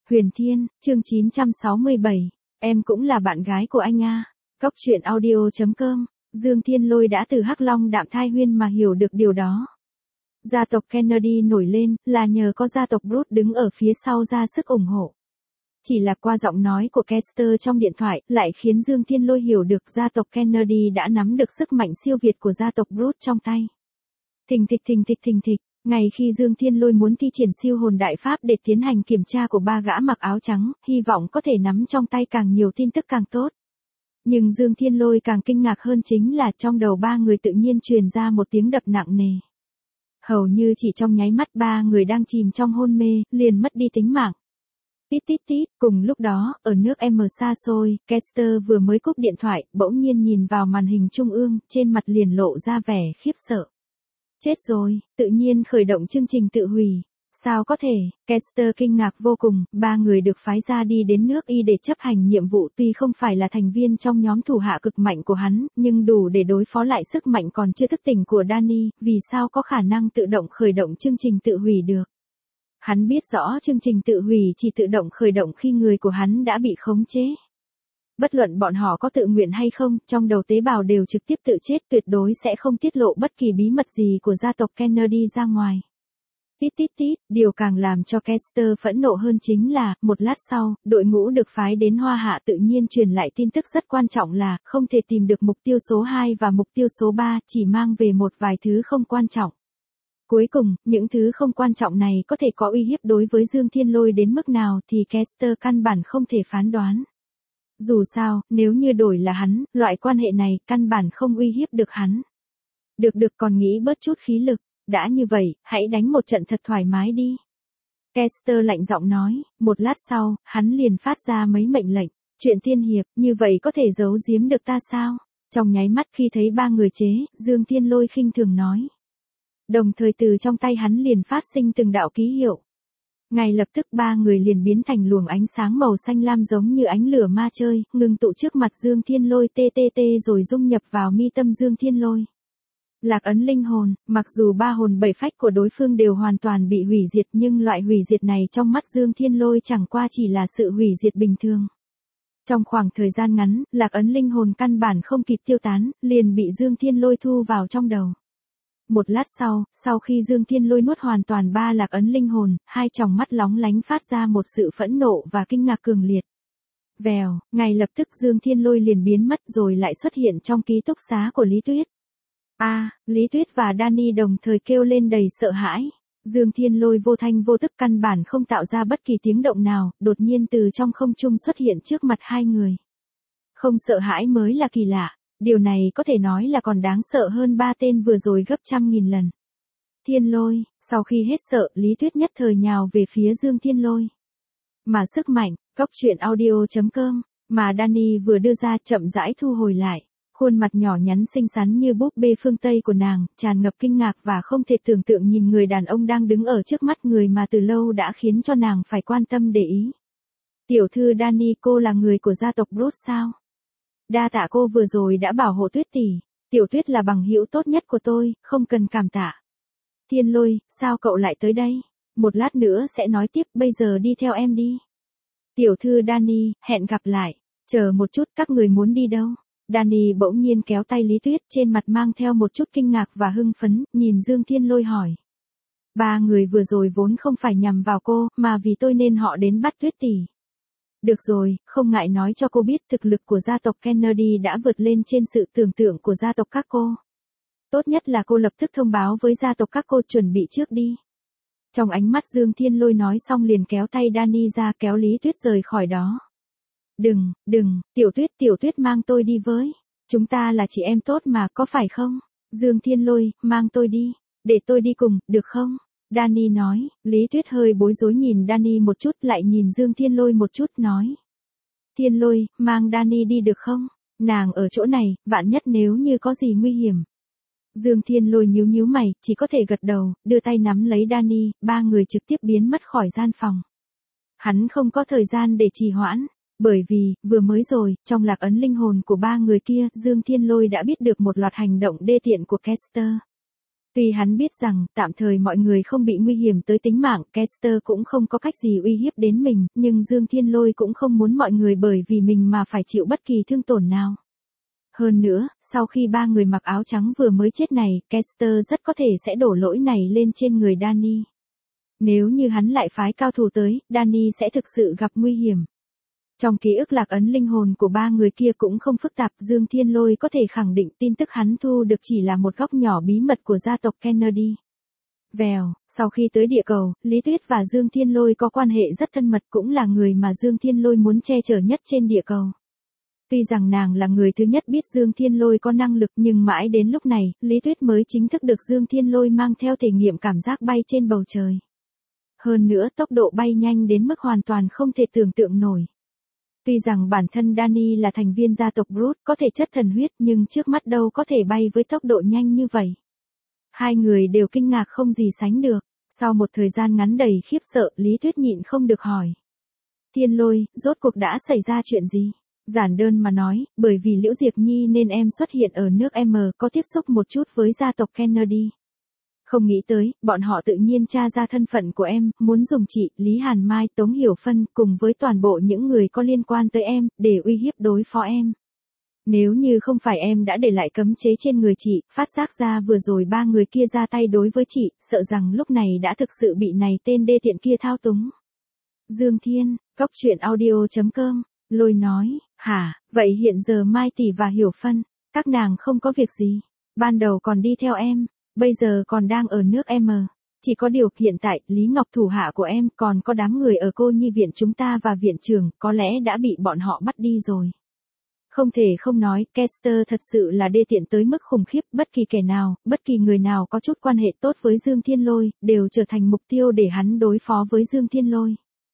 Huyền Thiên, chương 967. Em cũng là bạn gái của anh à. Cóc truyện audio.com. Dương Thiên Lôi đã từ Hắc Long Đạm Thai Huyên mà hiểu được điều đó. Gia tộc Kennedy nổi lên là nhờ có gia tộc Bruce đứng ở phía sau ra sức ủng hộ. Chỉ là qua giọng nói của Kester trong điện thoại lại khiến Dương Thiên Lôi hiểu được gia tộc Kennedy đã nắm được sức mạnh siêu việt của gia tộc Bruce trong tay. Thình thịch. Ngày khi Dương Thiên Lôi muốn thi triển siêu hồn đại pháp để tiến hành kiểm tra của ba gã mặc áo trắng, hy vọng có thể nắm trong tay càng nhiều tin tức càng tốt. Nhưng Dương Thiên Lôi càng kinh ngạc hơn chính là trong đầu ba người tự nhiên truyền ra một tiếng đập nặng nề. Hầu như chỉ trong nháy mắt ba người đang chìm trong hôn mê, liền mất đi tính mạng. Tít, cùng lúc đó, ở nước M xa xôi, Kester vừa mới cúp điện thoại, bỗng nhiên nhìn vào màn hình trung ương, trên mặt liền lộ ra vẻ khiếp sợ. Chết rồi, tự nhiên khởi động chương trình tự hủy. Sao có thể? Kester kinh ngạc vô cùng, ba người được phái ra đi đến nước Y để chấp hành nhiệm vụ tuy không phải là thành viên trong nhóm thủ hạ cực mạnh của hắn, nhưng đủ để đối phó lại sức mạnh còn chưa thức tỉnh của Danny, vì sao có khả năng tự động khởi động chương trình tự hủy được. Hắn biết rõ chương trình tự hủy chỉ tự động khởi động khi người của hắn đã bị khống chế. Bất luận bọn họ có tự nguyện hay không, trong đầu tế bào đều trực tiếp tự chết, tuyệt đối sẽ không tiết lộ bất kỳ bí mật gì của gia tộc Kennedy ra ngoài. Tít, điều càng làm cho Kester phẫn nộ hơn chính là, một lát sau, đội ngũ được phái đến Hoa Hạ tự nhiên truyền lại tin tức rất quan trọng là, không thể tìm được mục tiêu số 2 và mục tiêu số 3, chỉ mang về một vài thứ không quan trọng. Cuối cùng, những thứ không quan trọng này có thể có uy hiếp đối với Dương Thiên Lôi đến mức nào thì Kester căn bản không thể phán đoán. Dù sao, nếu như đổi là hắn, loại quan hệ này căn bản không uy hiếp được hắn. Được còn nghĩ bớt chút khí lực, đã như vậy, hãy đánh một trận thật thoải mái đi. Kester lạnh giọng nói, một lát sau, hắn liền phát ra mấy mệnh lệnh. Chuyện tiên hiệp, như vậy có thể giấu giếm được ta sao? Trong nháy mắt khi thấy ba người chế, Dương Thiên Lôi khinh thường nói. Đồng thời từ trong tay hắn liền phát sinh từng đạo ký hiệu. Ngay lập tức ba người liền biến thành luồng ánh sáng màu xanh lam giống như ánh lửa ma chơi, ngưng tụ trước mặt Dương Thiên Lôi rồi dung nhập vào mi tâm Dương Thiên Lôi. Lạc ấn linh hồn, mặc dù ba hồn bảy phách của đối phương đều hoàn toàn bị hủy diệt nhưng loại hủy diệt này trong mắt Dương Thiên Lôi chẳng qua chỉ là sự hủy diệt bình thường. Trong khoảng thời gian ngắn, lạc ấn linh hồn căn bản không kịp tiêu tán, liền bị Dương Thiên Lôi thu vào trong đầu. Một lát sau khi Dương Thiên Lôi nuốt hoàn toàn ba lạc ấn linh hồn, hai tròng mắt lóng lánh phát ra một sự phẫn nộ và kinh ngạc cường liệt. Vèo, ngay lập tức Dương Thiên Lôi liền biến mất rồi lại xuất hiện trong ký túc xá của Lý Tuyết. Lý Tuyết và Danny đồng thời kêu lên đầy sợ hãi. Dương Thiên Lôi vô thanh vô tức căn bản không tạo ra bất kỳ tiếng động nào, đột nhiên từ trong không trung xuất hiện trước mặt hai người. Không sợ hãi mới là kỳ lạ. Điều này có thể nói là còn đáng sợ hơn ba tên vừa rồi gấp 100.000 lần. Thiên Lôi, sau khi hết sợ, Lý Tuyết nhất thời nhào về phía Dương Thiên Lôi. Mà sức mạnh, cóc truyện audio.com, mà Danny vừa đưa ra chậm rãi thu hồi lại. Khuôn mặt nhỏ nhắn xinh xắn như búp bê phương Tây của nàng, tràn ngập kinh ngạc và không thể tưởng tượng nhìn người đàn ông đang đứng ở trước mắt người mà từ lâu đã khiến cho nàng phải quan tâm để ý. Tiểu thư Danny, cô là người của gia tộc Bruce sao? Đa tạ cô vừa rồi đã bảo hộ Tuyết tỷ. Tiểu Tuyết là bằng hữu tốt nhất của tôi, không cần cảm tạ. Thiên Lôi, sao cậu lại tới đây? Một lát nữa sẽ nói tiếp, bây giờ đi theo em đi. Tiểu thư Danny, hẹn gặp lại. Chờ một chút, các người muốn đi đâu? Danny bỗng nhiên kéo tay Lý Tuyết, trên mặt mang theo một chút kinh ngạc và hưng phấn, nhìn Dương Thiên Lôi hỏi. Ba người vừa rồi vốn không phải nhằm vào cô, mà vì tôi nên họ đến bắt Tuyết tỷ. Được rồi, không ngại nói cho cô biết thực lực của gia tộc Kennedy đã vượt lên trên sự tưởng tượng của gia tộc các cô. Tốt nhất là cô lập tức thông báo với gia tộc các cô chuẩn bị trước đi. Trong ánh mắt Dương Thiên Lôi nói xong liền kéo tay Danny ra kéo Lý Tuyết rời khỏi đó. Đừng, Tiểu Tuyết mang tôi đi với. Chúng ta là chị em tốt mà, có phải không? Dương Thiên Lôi, mang tôi đi. Để tôi đi cùng, được không? Danny nói. Lý Tuyết hơi bối rối nhìn Danny một chút lại nhìn Dương Thiên Lôi một chút nói. Thiên Lôi, mang Danny đi được không? Nàng ở chỗ này, vạn nhất nếu như có gì nguy hiểm. Dương Thiên Lôi nhíu mày, chỉ có thể gật đầu, đưa tay nắm lấy Danny, ba người trực tiếp biến mất khỏi gian phòng. Hắn không có thời gian để trì hoãn. Bởi vì, vừa mới rồi, trong lạc ấn linh hồn của ba người kia, Dương Thiên Lôi đã biết được một loạt hành động đê tiện của Kester. Tuy hắn biết rằng, tạm thời mọi người không bị nguy hiểm tới tính mạng, Kester cũng không có cách gì uy hiếp đến mình, nhưng Dương Thiên Lôi cũng không muốn mọi người bởi vì mình mà phải chịu bất kỳ thương tổn nào. Hơn nữa, sau khi ba người mặc áo trắng vừa mới chết này, Kester rất có thể sẽ đổ lỗi này lên trên người Danny. Nếu như hắn lại phái cao thủ tới, Danny sẽ thực sự gặp nguy hiểm. Trong ký ức lạc ấn linh hồn của ba người kia cũng không phức tạp, Dương Thiên Lôi có thể khẳng định tin tức hắn thu được chỉ là một góc nhỏ bí mật của gia tộc Kennedy. Vèo, sau khi tới địa cầu, Lý Tuyết và Dương Thiên Lôi có quan hệ rất thân mật, cũng là người mà Dương Thiên Lôi muốn che chở nhất trên địa cầu. Tuy rằng nàng là người thứ nhất biết Dương Thiên Lôi có năng lực, nhưng mãi đến lúc này, Lý Tuyết mới chính thức được Dương Thiên Lôi mang theo thể nghiệm cảm giác bay trên bầu trời. Hơn nữa tốc độ bay nhanh đến mức hoàn toàn không thể tưởng tượng nổi. Tuy rằng bản thân Danny là thành viên gia tộc Brute, có thể chất thần huyết, nhưng trước mắt đâu có thể bay với tốc độ nhanh như vậy. Hai người đều kinh ngạc không gì sánh được. Sau một thời gian ngắn đầy khiếp sợ, Lý Tuyết nhịn không được hỏi. Thiên Lôi, rốt cuộc đã xảy ra chuyện gì? Giản đơn mà nói, bởi vì Liễu Diệp Nhi nên em xuất hiện ở nước M, có tiếp xúc một chút với gia tộc Kennedy. Không nghĩ tới, bọn họ tự nhiên tra ra thân phận của em, muốn dùng chị, Lý Hàn Mai, Tống Hiểu Phân, cùng với toàn bộ những người có liên quan tới em, để uy hiếp đối phó em. Nếu như không phải em đã để lại cấm chế trên người chị, phát giác ra vừa rồi ba người kia ra tay đối với chị, sợ rằng lúc này đã thực sự bị này tên đê tiện kia thao túng. Dương Thiên, Cốc Truyện Audio.com, Lôi nói, hả, vậy hiện giờ Mai Tỷ và Hiểu Phân, các nàng không có việc gì, ban đầu còn đi theo em. Bây giờ còn đang ở nước M. Chỉ có điều, hiện tại, Lý Ngọc thủ hạ của em, còn có đám người ở cô nhi viện chúng ta và viện trưởng, có lẽ đã bị bọn họ bắt đi rồi. Không thể không nói, Kester thật sự là đê tiện tới mức khủng khiếp, bất kỳ kẻ nào, bất kỳ người nào có chút quan hệ tốt với Dương Thiên Lôi, đều trở thành mục tiêu để hắn đối phó với Dương Thiên Lôi.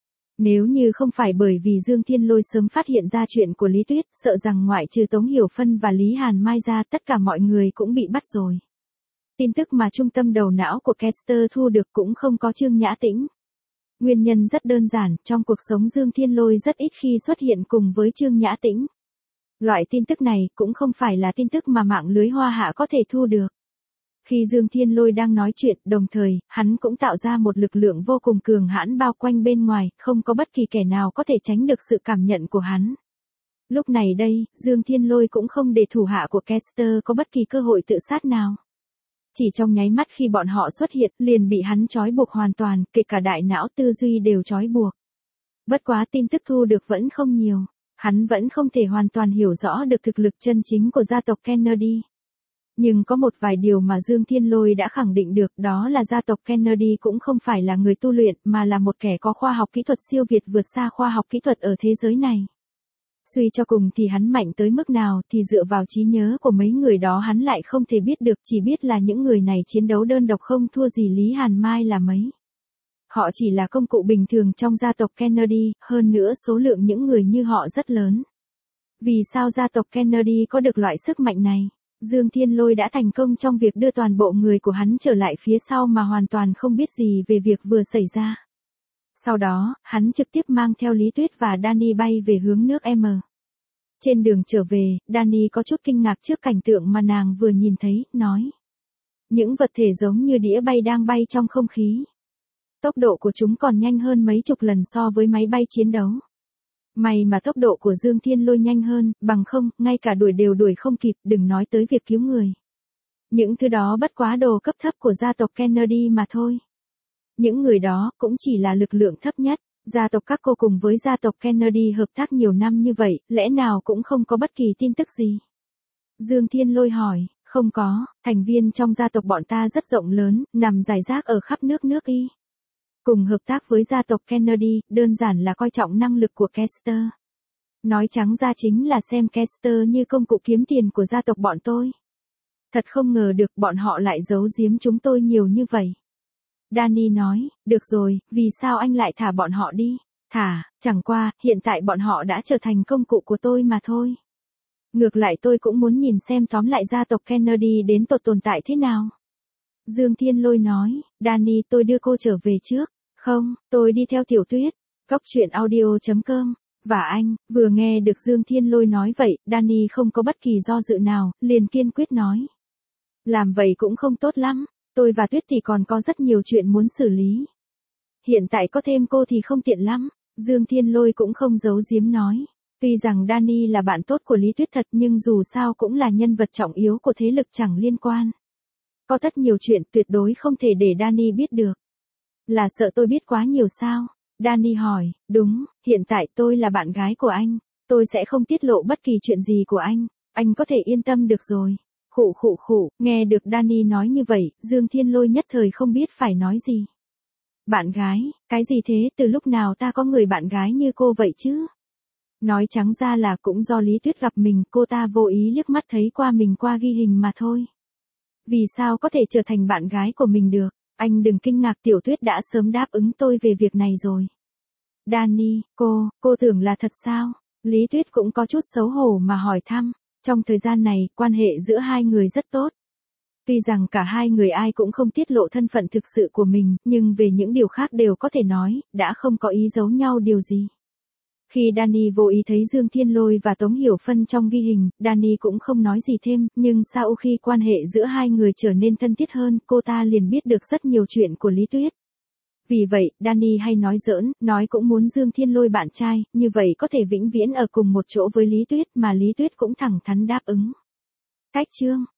Nếu như không phải bởi vì Dương Thiên Lôi sớm phát hiện ra chuyện của Lý Tuyết, sợ rằng ngoại trừ Tống Hiểu Phân và Lý Hàn Mai ra, tất cả mọi người cũng bị bắt rồi. Tin tức mà trung tâm đầu não của Kester thu được cũng không có Trương Nhã Tĩnh. Nguyên nhân rất đơn giản, trong cuộc sống Dương Thiên Lôi rất ít khi xuất hiện cùng với Trương Nhã Tĩnh. Loại tin tức này cũng không phải là tin tức mà mạng lưới Hoa Hạ có thể thu được. Khi Dương Thiên Lôi đang nói chuyện, đồng thời, hắn cũng tạo ra một lực lượng vô cùng cường hãn bao quanh bên ngoài, không có bất kỳ kẻ nào có thể tránh được sự cảm nhận của hắn. Lúc này đây, Dương Thiên Lôi cũng không để thủ hạ của Kester có bất kỳ cơ hội tự sát nào. Chỉ trong nháy mắt khi bọn họ xuất hiện, liền bị hắn trói buộc hoàn toàn, kể cả đại não tư duy đều trói buộc. Bất quá tin tức thu được vẫn không nhiều, hắn vẫn không thể hoàn toàn hiểu rõ được thực lực chân chính của gia tộc Kennedy. Nhưng có một vài điều mà Dương Thiên Lôi đã khẳng định được, đó là gia tộc Kennedy cũng không phải là người tu luyện, mà là một kẻ có khoa học kỹ thuật siêu việt vượt xa khoa học kỹ thuật ở thế giới này. Suy cho cùng thì hắn mạnh tới mức nào thì dựa vào trí nhớ của mấy người đó hắn lại không thể biết được, chỉ biết là những người này chiến đấu đơn độc không thua gì Lý Hàn Mai là mấy. Họ chỉ là công cụ bình thường trong gia tộc Kennedy, hơn nữa số lượng những người như họ rất lớn. Vì sao gia tộc Kennedy có được loại sức mạnh này? Dương Thiên Lôi đã thành công trong việc đưa toàn bộ người của hắn trở lại phía sau mà hoàn toàn không biết gì về việc vừa xảy ra. Sau đó, hắn trực tiếp mang theo Lý Tuyết và Danny bay về hướng nước M. Trên đường trở về, Danny có chút kinh ngạc trước cảnh tượng mà nàng vừa nhìn thấy, nói. Những vật thể giống như đĩa bay đang bay trong không khí. Tốc độ của chúng còn nhanh hơn mấy chục lần so với máy bay chiến đấu. May mà tốc độ của Dương Thiên Lôi nhanh hơn, bằng không, ngay cả đuổi đều đuổi không kịp, đừng nói tới việc cứu người. Những thứ đó bất quá đồ cấp thấp của gia tộc Kennedy mà thôi. Những người đó cũng chỉ là lực lượng thấp nhất. Gia tộc các cô cùng với gia tộc Kennedy hợp tác nhiều năm như vậy, lẽ nào cũng không có bất kỳ tin tức gì? Dương Thiên Lôi hỏi, không có, thành viên trong gia tộc bọn ta rất rộng lớn, nằm rải rác ở khắp nước Y. Cùng hợp tác với gia tộc Kennedy, đơn giản là coi trọng năng lực của Kester. Nói trắng ra chính là xem Kester như công cụ kiếm tiền của gia tộc bọn tôi. Thật không ngờ được bọn họ lại giấu giếm chúng tôi nhiều như vậy. Danny nói, được rồi, vì sao anh lại thả bọn họ đi? Thả, chẳng qua, hiện tại bọn họ đã trở thành công cụ của tôi mà thôi. Ngược lại tôi cũng muốn nhìn xem tóm lại gia tộc Kennedy đến tồn tại thế nào. Dương Thiên Lôi nói, Danny tôi đưa cô trở về trước. Không, tôi đi theo Tiểu Tuyết. Cốc Truyện Audio.com. Và anh, vừa nghe được Dương Thiên Lôi nói vậy, Danny không có bất kỳ do dự nào, liền kiên quyết nói. Làm vậy cũng không tốt lắm. Tôi và Tuyết thì còn có rất nhiều chuyện muốn xử lý. Hiện tại có thêm cô thì không tiện lắm. Dương Thiên Lôi cũng không giấu giếm nói. Tuy rằng Danny là bạn tốt của Lý Tuyết thật nhưng dù sao cũng là nhân vật trọng yếu của thế lực chẳng liên quan. Có rất nhiều chuyện tuyệt đối không thể để Danny biết được. Là sợ tôi biết quá nhiều sao? Danny hỏi, đúng, hiện tại tôi là bạn gái của anh. Tôi sẽ không tiết lộ bất kỳ chuyện gì của anh có thể yên tâm được rồi. Khụ, nghe được Danny nói như vậy, Dương Thiên Lôi nhất thời không biết phải nói gì. Bạn gái, cái gì thế, từ lúc nào ta có người bạn gái như cô vậy chứ? Nói trắng ra là cũng do Lý Tuyết gặp mình, cô ta vô ý liếc mắt thấy qua mình qua ghi hình mà thôi. Vì sao có thể trở thành bạn gái của mình được? Anh đừng kinh ngạc, Tiểu Tuyết đã sớm đáp ứng tôi về việc này rồi. Danny, cô tưởng là thật sao? Lý Tuyết cũng có chút xấu hổ mà hỏi thăm. Trong thời gian này, quan hệ giữa hai người rất tốt. Tuy rằng cả hai người ai cũng không tiết lộ thân phận thực sự của mình, nhưng về những điều khác đều có thể nói, đã không có ý giấu nhau điều gì. Khi Danny vô ý thấy Dương Thiên Lôi và Tống Hiểu Phân trong ghi hình, Danny cũng không nói gì thêm, nhưng sau khi quan hệ giữa hai người trở nên thân thiết hơn, cô ta liền biết được rất nhiều chuyện của Lý Tuyết. Vì vậy, Danny hay nói giỡn, nói cũng muốn Dương Thiên Lôi bạn trai, như vậy có thể vĩnh viễn ở cùng một chỗ với Lý Tuyết mà Lý Tuyết cũng thẳng thắn đáp ứng. Cách chương